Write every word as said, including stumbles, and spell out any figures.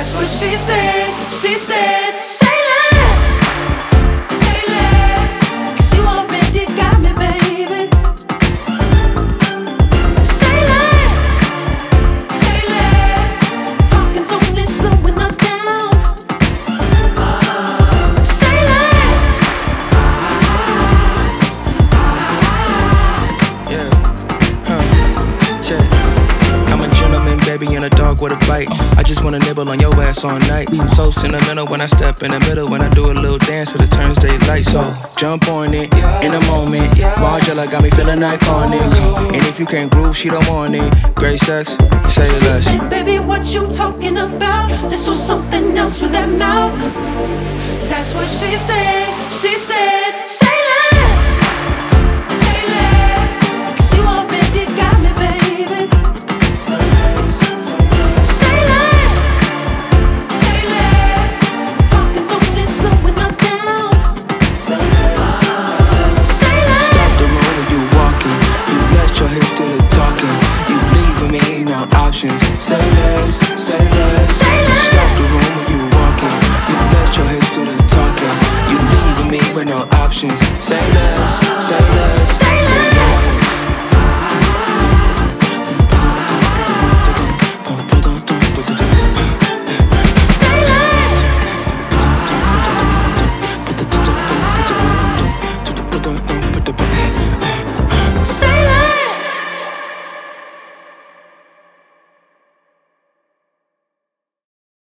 That's what she said. She said, say less, say less, 'cause you already got me, baby. Say less, say less, talking's only slowing us down. Say less. Yeah, huh, check. I'm a gentleman, baby, and a dog with a bite. I just wanna nibble on your ass all night. So sentimental when I step in the middle. When I do a little dance till it turns daylight. So jump on it, in a moment. Margella got me feeling iconic. And if you can't groove, she don't want it. Great sex, say She less. said, baby, what you talking about? This was something else with that mouth. That's what she said. She said, say less, say less, 'cause you already got me, baby. Say less, say less, talking's only slowing us down. Say less, say less. Stop the road when you walking. You let your hips do the talking. You leaving me no options. Say less, say less. Say less. Stop the road when you walking. You let your hips do the talking. You leaving me with no options. Say less, say less, Say less. Say less. Say less.